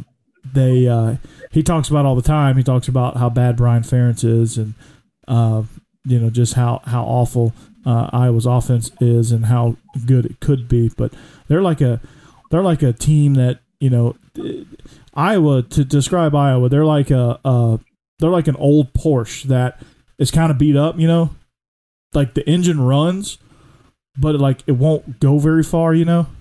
he talks about all the time. He talks about how bad Brian Ferentz is, and just how awful Iowa's offense is and how good it could be. But they're like a team that Iowa, to describe Iowa, they're like an old Porsche that is kind of beat up. Like the engine runs, but it won't go very far.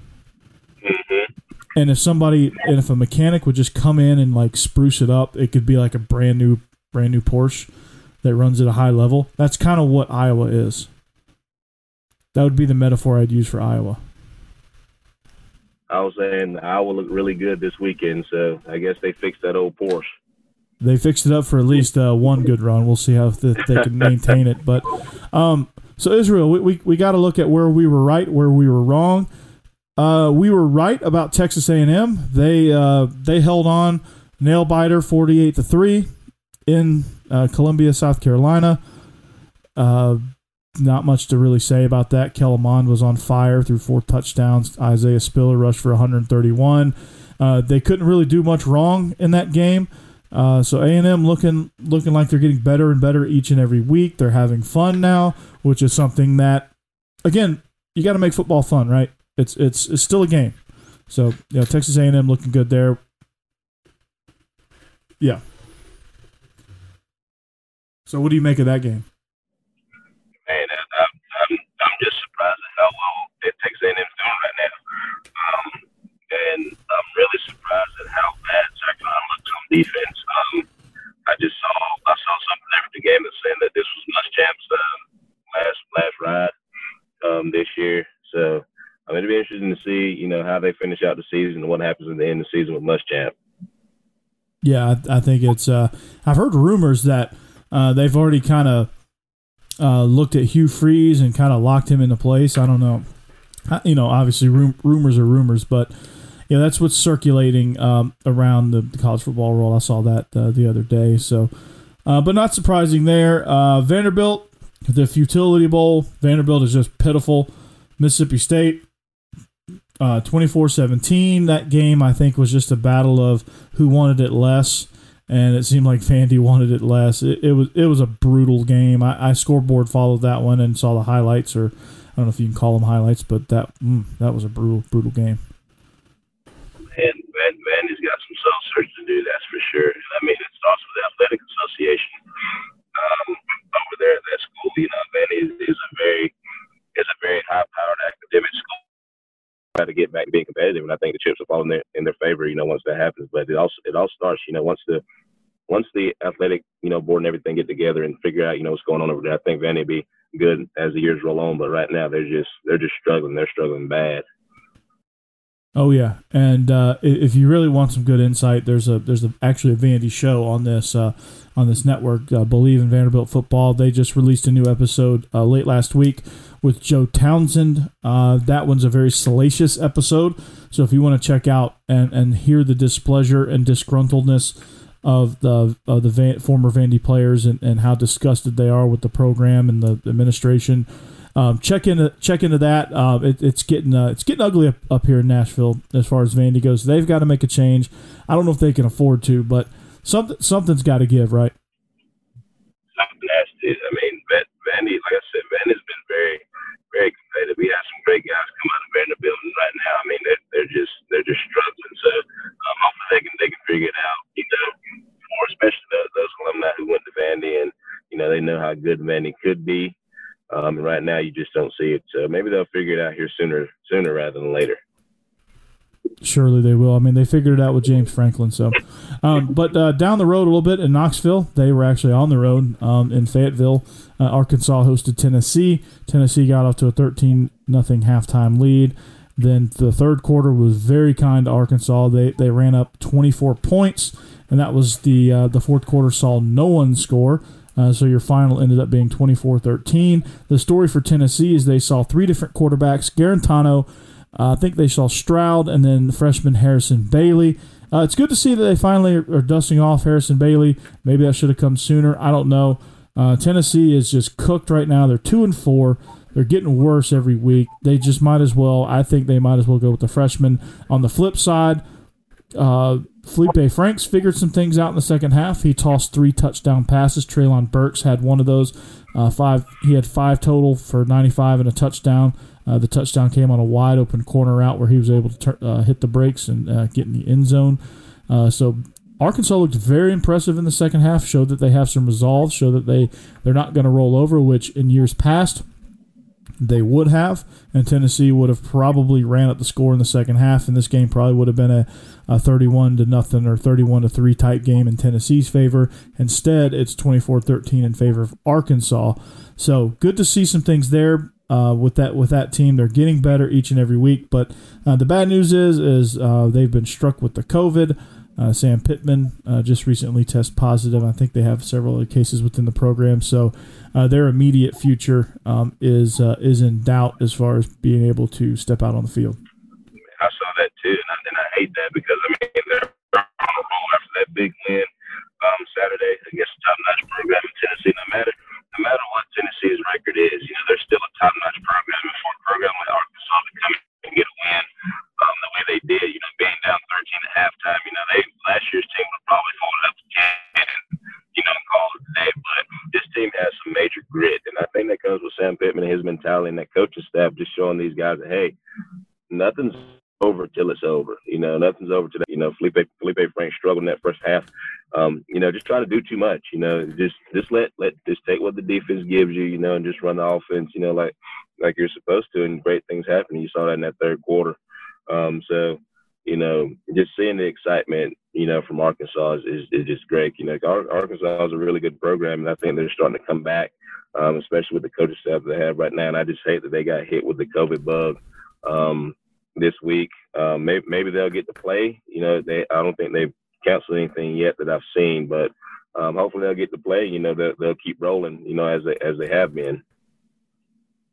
And if a mechanic would just come in and like spruce it up, it could be like a brand new Porsche that runs at a high level. That's kind of what Iowa is. That would be the metaphor I'd use for Iowa. I was saying Iowa looked really good this weekend, so I guess they fixed that old Porsche. They fixed it up for at least one good run. We'll see how they can maintain it. But so Israel, we got to look at where we were right, where we were wrong. We were right about Texas A&M. They held on, nail biter, 48-3 in Columbia, South Carolina. Not much to really say about that. Kellen Mond was on fire through 4 touchdowns. Isaiah Spiller rushed for 131. They couldn't really do much wrong in that game. So A&M looking like they're getting better and better each and every week. They're having fun now, which is something that, again, you got to make football fun, right? It's still a game. So Texas A&M looking good there. Yeah. So what do you make of that game? Man, I'm just surprised at how well Texas A&M is doing right now. And I'm really surprised at how bad South Carolina looked on defense. I saw something after the game that's saying that this was Muschamp's last ride this year. So it'll be interesting to see, how they finish out the season and what happens at the end of the season with Muschamp. Yeah, I think it's. I've heard rumors that they've already kind of looked at Hugh Freeze and kind of locked him into place. I don't know. Obviously rumors are rumors, but Yeah, that's what's circulating around the college football world. I saw that the other day. So, but not surprising there. Vanderbilt, the Futility Bowl. Vanderbilt is just pitiful. Mississippi State, 24-17. That game, I think, was just a battle of who wanted it less, and it seemed like Vandy wanted it less. It was a brutal game. I scoreboard followed that one and saw the highlights, or I don't know if you can call them highlights, but that was a brutal game. And Vandy's got some soul search to do, that's for sure. And I mean, it's also the athletic association over there at that school. You know, Vandy is a very high-powered academic school. Try to get back to being competitive, and I think the chips will fall in their favor. You know, once that happens. But it all starts. You know, once the athletic board and everything get together and figure out what's going on over there. I think Vandy will be good as the years roll on. But right now they're just struggling. They're struggling bad. Oh yeah, and if you really want some good insight, there's actually a Vandy show on this network. Believe in Vanderbilt Football. They just released a new episode late last week with Joe Townsend. That one's a very salacious episode. So if you want to check out and hear the displeasure and disgruntledness of the former Vandy players and how disgusted they are with the program and the administration. Check into that. It's getting ugly up here in Nashville as far as Vandy goes. They've got to make a change. I don't know if they can afford to, but something's got to give, right? Something has to. I mean, Vandy, like I said, Vandy's been very, very competitive. We have some great guys come out of Vanderbilt right now. I mean, they're just struggling. So hopefully they can figure it out. For especially those alumni who went to Vandy and they know how good Vandy could be. And right now you just don't see it. So maybe they'll figure it out here sooner rather than later. Surely they will. I mean, they figured it out with James Franklin. So, but down the road a little bit in Knoxville, they were actually on the road in Fayetteville. Arkansas hosted Tennessee. Tennessee got off to a 13-0 halftime lead. Then the third quarter was very kind to Arkansas. They ran up 24 points, and that was the fourth quarter saw no one score. So your final ended up being 24-13. The story for Tennessee is they saw three different quarterbacks. Garantano, I think they saw Stroud, and then the freshman Harrison Bailey. It's good to see that they finally are dusting off Harrison Bailey. Maybe that should have come sooner. I don't know. Tennessee is just cooked right now. They're 2-4. They're getting worse every week. They just might as well. I think they might as well go with the freshman. On the flip side, Felipe Franks figured some things out in the second half. He tossed 3 touchdown passes. Treylon Burks had one of those. He had 5 total for 95 and a touchdown. The touchdown came on a wide open corner route where he was able to hit the brakes and get in the end zone. So Arkansas looked very impressive in the second half, showed that they have some resolve, showed that they're not going to roll over, which in years past they would have, and Tennessee would have probably ran up the score in the second half, and this game probably would have been a 31-0 or 31-3 type game in Tennessee's favor. Instead, it's 24-13 in favor of Arkansas. So good to see some things there with that team. They're getting better each and every week, but the bad news is they've been struck with the COVID. Sam Pittman just recently tested positive. I think they have several other cases within the program, so their immediate future is in doubt as far as being able to step out on the field. I saw that too, and I hate that because they're on a roll after that big win Saturday against a top-notch program in Tennessee. No matter what Tennessee's record is, they're still a top-notch program, and for a program like Arkansas to come and get a win the way they did, being down 13 at halftime, last year's team would probably fold up to 10 and call it a day. But this team has some major grit, and I think that comes with Sam Pittman and his mentality and that coaching staff just showing these guys that, hey, nothing's over till it's over. Nothing's over till that. Felipe Franks struggled in that first half. Just try to do too much. Just just take what the defense gives you. And just run the offense. Like you're supposed to, and great things happen. You saw that in that third quarter. Just seeing the excitement, from Arkansas is just great. Arkansas is a really good program, and I think they're starting to come back, especially with the coaching staff they have right now. And I just hate that they got hit with the COVID bug this week. Maybe they'll get to play. I don't think they've canceled anything yet that I've seen, but hopefully they'll get to play. They'll keep rolling, as they have been.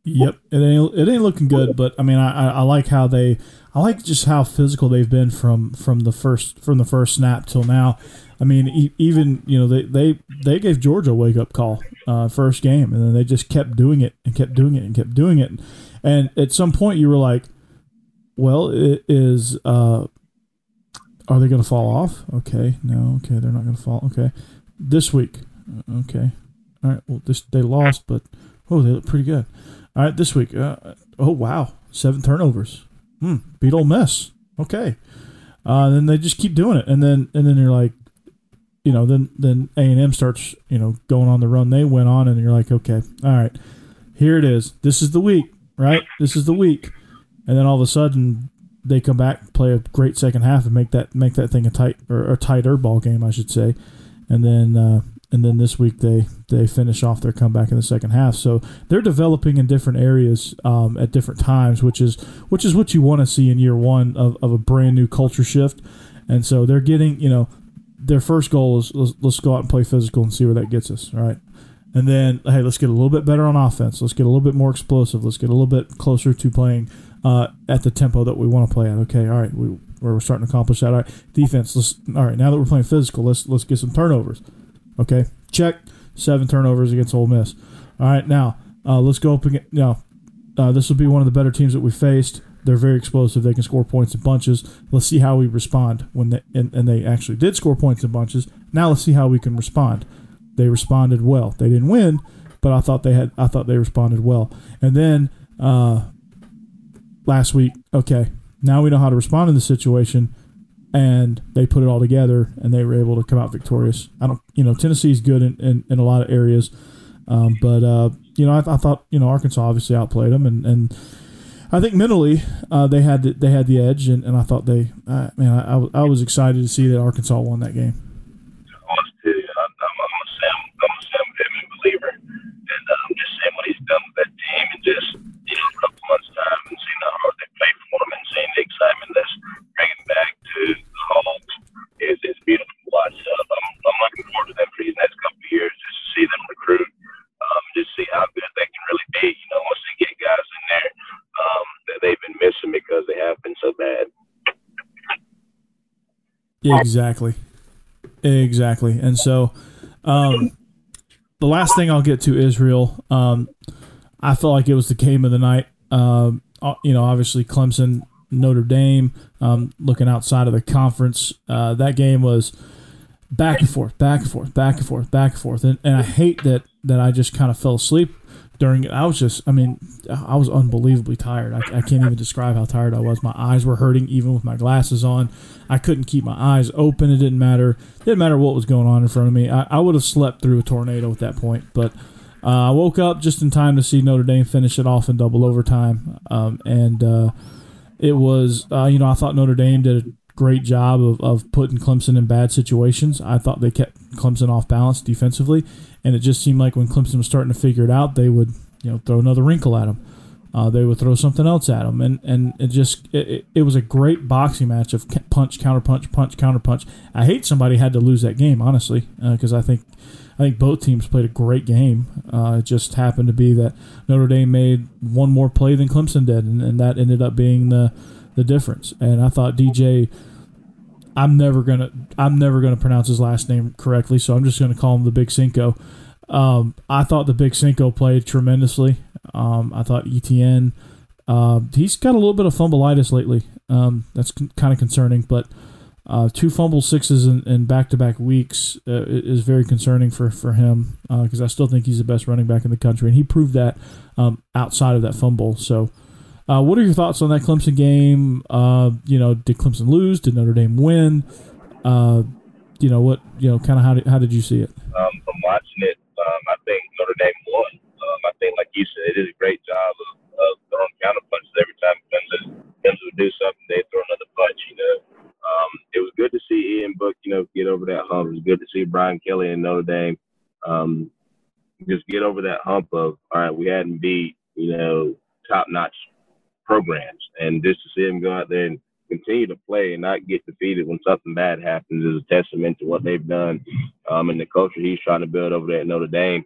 Yep, it ain't looking good. But I mean, I like how I like just how physical they've been from the first snap till now. I mean, even they gave Georgia a wake up call first game, and then they just kept doing it and kept doing it and kept doing it. And at some point, you were like, well, it is. Are they going to fall off? Okay, no, okay, they're not going to fall. Okay, this week, okay, all right. Well, they lost, but they look pretty good. All right, this week, oh wow, 7 turnovers. Beat Ole Miss. Okay, then they just keep doing it, and then you're like, then A&M starts, going on the run they went on, and you're like, okay, all right, here it is. This is the week, right? This is the week, and then all of a sudden they come back, play a great second half, and make that thing a tighter ball game, I should say, and then this week they finish off their comeback in the second half. So they're developing in different areas at different times, which is what you want to see in year one of a brand new culture shift. And so they're getting, their first goal is let's go out and play physical and see where that gets us, right? And then, hey, let's get a little bit better on offense. Let's get a little bit more explosive. Let's get a little bit closer to playing at the tempo that we want to play at. Okay, all right, we're starting to accomplish that. All right, defense. All right, now that we're playing physical, let's get some turnovers. Okay, check. 7 turnovers against Ole Miss. All right, now let's go up again. This will be one of the better teams that we faced. They're very explosive. They can score points in bunches. Let's see how we respond when they actually did score points in bunches. Now let's see how we can respond. They responded well. They didn't win, but I thought they responded well. And then last week, okay, now we know how to respond in the situation, and they put it all together, and they were able to come out victorious. Tennessee's good in a lot of areas, but I thought Arkansas obviously outplayed them, and I think mentally they had the edge, and I thought I was excited to see that Arkansas won that game. I'm a Sam Pittman believer, and just seeing what he's done with that team, and just a couple months time, and seeing how hard they play for him, and seeing the excitement that's bringing back to the Hogs is beautiful to watch. I'm looking forward to them for these next couple of years, just to see them recruit, just see how good they can really be. Once they get guys in there that they've been missing because they have been so bad. Exactly. And so, the last thing I'll get to Israel. I felt like it was the game of the night. Obviously Clemson, Notre Dame. Looking outside of the conference, that game was back and forth, and I hate that I just kind of fell asleep during it. I was unbelievably tired. I can't even describe how tired I was. My eyes were hurting even with my glasses on. I couldn't keep my eyes open. It didn't matter what was going on in front of me. I would have slept through a tornado at that point. But I woke up just in time to see Notre Dame finish it off in double overtime. It was, I thought Notre Dame did a great job of putting Clemson in bad situations. I thought they kept Clemson off balance defensively, and it just seemed like when Clemson was starting to figure it out, they would throw another wrinkle at them. They would throw something else at them, and it was a great boxing match of punch, counterpunch, punch, counterpunch. I hate somebody had to lose that game, honestly, because I think both teams played a great game. It just happened to be that Notre Dame made one more play than Clemson did, and that ended up being the difference. And I thought DJ, I'm never gonna pronounce his last name correctly, so I'm just gonna call him the Big Cinco. I thought the Big Cinco played tremendously. I thought ETN, he's got a little bit of fumbleitis lately. That's kind of concerning, but 2 fumble sixes in back-to-back weeks is very concerning for him, because I still think he's the best running back in the country, and he proved that outside of that fumble. So what are your thoughts on that Clemson game? Did Clemson lose? Did Notre Dame win? How did you see it? From watching it, I think Notre Dame won. I think, like you said, they did a great job of throwing counter punches every time Clemson would do something. They throw another punch. It was good to see Ian Book, get over that hump. It was good to see Brian Kelly and Notre Dame just get over that hump of, all right, we hadn't beat top-notch programs, and just to see them go out there and continue to play and not get defeated when something bad happens is a testament to what they've done and the culture he's trying to build over there at Notre Dame.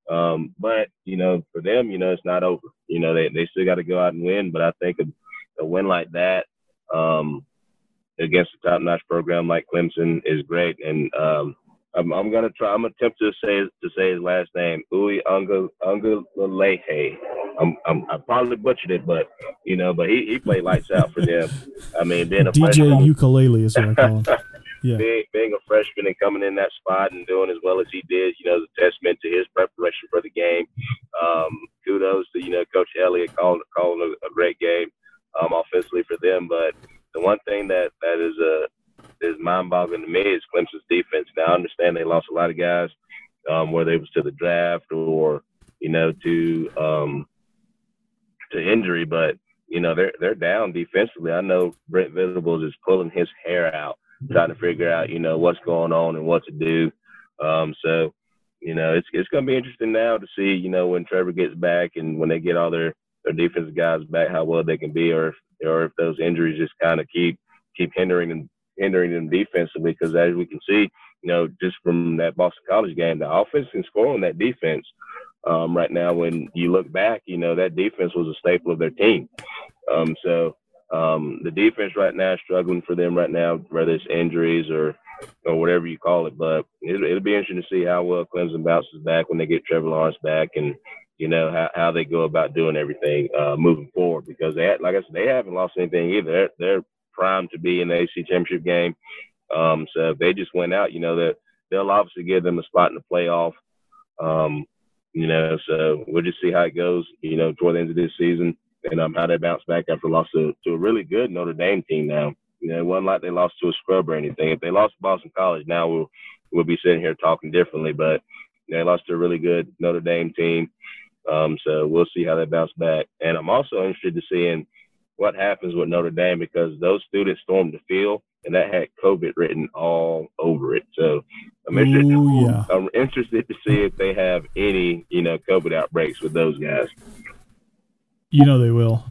But, for them, it's not over. They still got to go out and win. But I think a win like that against a top-notch program like Clemson is great. And I'm gonna try. I'm gonna attempt to say his last name, Ui Ungalalehe. I probably butchered it, but he played lights out for them. I mean, being a DJ freshman, Ukulele is what I call him. Yeah. Being a freshman and coming in that spot and doing as well as he did, is a testament to his preparation for the game. Kudos to Coach Elliott calling a great game offensively for them. But the one thing that is mind-boggling to me is Clemson's defense. Now, I understand they lost a lot of guys, whether it was to the draft or to injury, but they're down defensively. I know Brent Venables is pulling his hair out, trying to figure out what's going on and what to do. So it's going to be interesting now to see when Trevor gets back and when they get all their defensive guys back, how well they can be, or if those injuries just kind of keep hindering them defensively. Because as we can see, just from that Boston College game, the offense can score on that defense. Right now, when you look back, that defense was a staple of their team. So the defense right now is struggling for them right now, whether it's injuries or whatever you call it. But it'll be interesting to see how well Clemson bounces back when they get Trevor Lawrence back, and how they go about doing everything moving forward. Because like I said, they haven't lost anything either. They're primed to be in the AC Championship game. So if they just went out, that they'll obviously give them a spot in the playoff. So we'll just see how it goes, toward the end of this season, and how they bounce back after a loss to a really good Notre Dame team now. It wasn't like they lost to a scrub or anything. If they lost to Boston College, now we'll be sitting here talking differently. But they lost to a really good Notre Dame team. So we'll see how they bounce back. And I'm also interested to seeing what happens with Notre Dame, because those students stormed the field, and that had COVID written all over it. So I'm interested to see if they have any, COVID outbreaks with those guys. They will.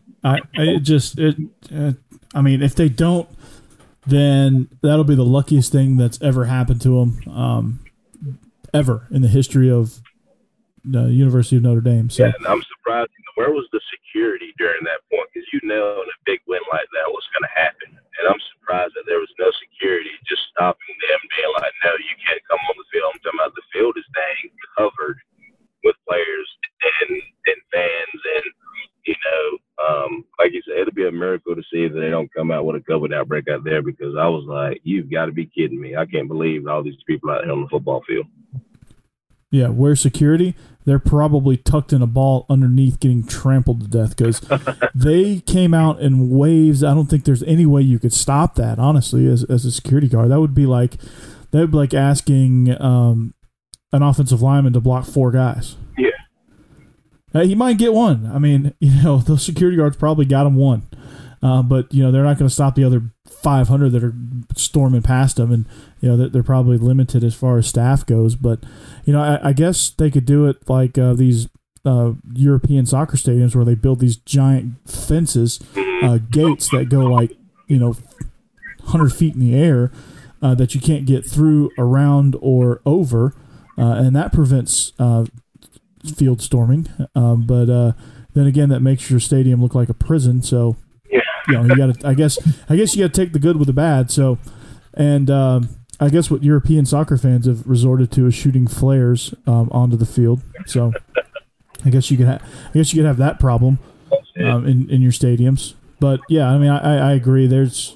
If they don't, then that'll be the luckiest thing that's ever happened to them, ever in the history of the University of Notre Dame. So. Yeah, and I'm surprised. Where was the security during that point? Because in a big win like that, what's going to happen? And I'm surprised that there was no security just stopping them, being like, no, you can't come on the field. I'm talking about the field is dang covered with players and fans. And, like you said, it'll be a miracle to see that they don't come out with a COVID outbreak out there, because I was like, you've got to be kidding me. I can't believe all these people out here on the football field. Yeah, where's security? They're probably tucked in a ball underneath getting trampled to death, because they came out in waves. I don't think there's any way you could stop that, honestly, as a security guard. That would be like asking an offensive lineman to block 4 guys. Yeah. He might get one. I mean, those security guards probably got him one. But, they're not going to stop the other 500 that are storming past them. And, they're probably limited as far as staff goes. But, I guess they could do it like these European soccer stadiums where they build these giant fences, gates that go like, 100 feet in the air that you can't get through, around, or over. And that prevents field storming. But then again, that makes your stadium look like a prison. So, you got to. I guess you got to take the good with the bad. So, and I guess what European soccer fans have resorted to is shooting flares onto the field. So, I guess you could have that problem in your stadiums. But yeah, I mean, I agree. There's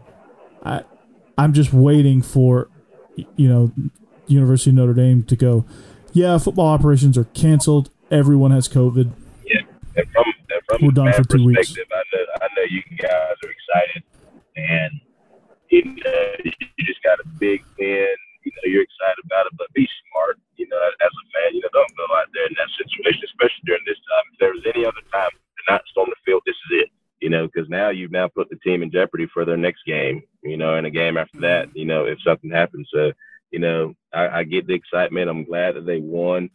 I'm just waiting for University of Notre Dame to go. Yeah, football operations are canceled. Everyone has COVID. Yeah, and from we're done for 2 weeks. I know you guys are excited, and you just got a big win. You're excited about it, but be smart. As a fan, don't go out there in that situation, especially during this time. If there was any other time to not storm the field, this is it. Because now you've put the team in jeopardy for their next game. And a game after that. If something happens, so. I get the excitement. I'm glad that they won,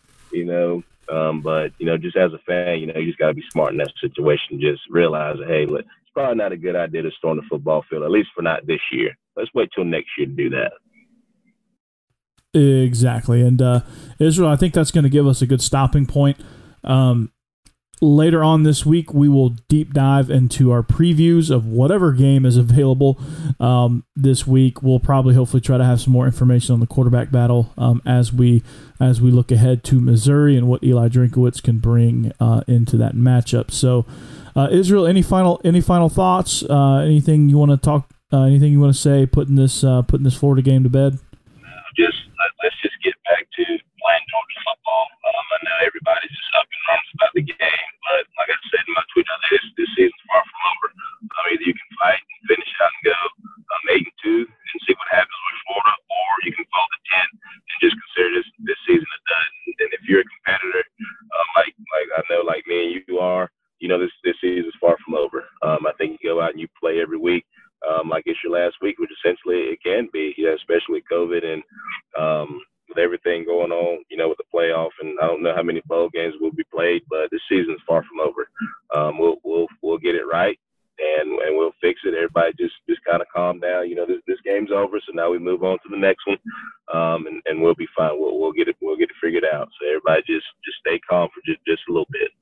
but, just as a fan, you just got to be smart in that situation. Just realize, hey, look, it's probably not a good idea to storm the football field, at least for not this year. Let's wait till next year to do that. Exactly. And Israel, I think that's going to give us a good stopping point. Later on this week, we will deep dive into our previews of whatever game is available this week. We'll probably hopefully try to have some more information on the quarterback battle as we look ahead to Missouri and what Eli Drinkwitz can bring into that matchup. So, Israel, any final thoughts? Anything you want to talk? Anything you want to say? Putting this Florida game to bed. Let's just get back to playing Georgia football. I know everybody's just up in arms about the game, but like I said in my tweet, this season's far from over. Either you can fight and finish out and go 8-2 and see what happens with Florida, or you can fold the tent and just consider this season a done. And if you're a competitor, like I know, like me and you are, this season's far from over. I think you go out and you play every week. Like it's your last week, which essentially it can be, especially with COVID and with everything going on, with the playoff. And I don't know how many bowl games will be played, but this season's far from over. We'll get it right and we'll fix it. Everybody just kind of calm down. This game's over, so now we move on to the next one, and we'll be fine. We'll get it figured out. So everybody just stay calm for just a little bit.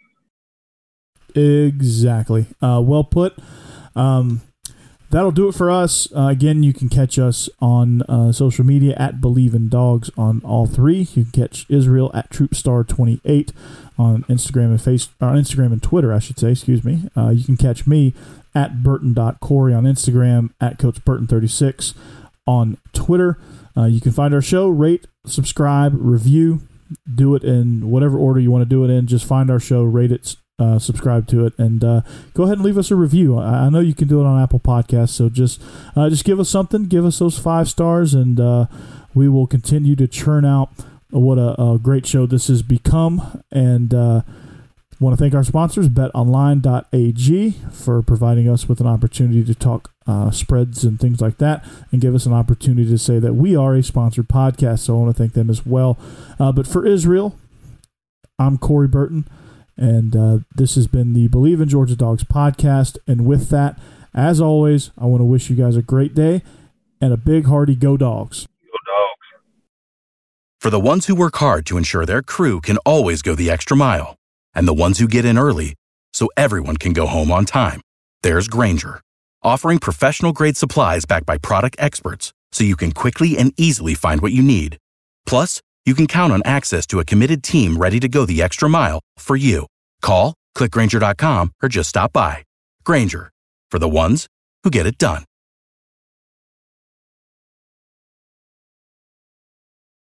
Exactly. Well put. That'll do it for us. Again, you can catch us on social media at Believe in Dogs on all three. You can catch Israel at Troopstar28 on Instagram and Twitter, I should say. Excuse me. You can catch me at Burton.Corey on Instagram, at Coach Burton36 on Twitter. You can find our show, rate, subscribe, review. Do it in whatever order you want to do it in. Just find our show, rate it, subscribe to it, and go ahead and leave us a review. I know you can do it on Apple Podcasts, so just give us something, give us those 5 stars, and we will continue to churn out what a great show this has become. And want to thank our sponsors, betonline.ag, for providing us with an opportunity to talk spreads and things like that, and give us an opportunity to say that we are a sponsored podcast, so I want to thank them as well. But for Israel, I'm Corey Burton, and this has been the Believe in Georgia Dogs podcast. And with that, as always, I want to wish you guys a great day and a big hearty Go Dogs. Go Dogs. For the ones who work hard to ensure their crew can always go the extra mile, and the ones who get in early so everyone can go home on time, there's Grainger, offering professional-grade supplies backed by product experts so you can quickly and easily find what you need. Plus, you can count on access to a committed team ready to go the extra mile for you. Call, click Grainger.com, or just stop by. Grainger, for the ones who get it done.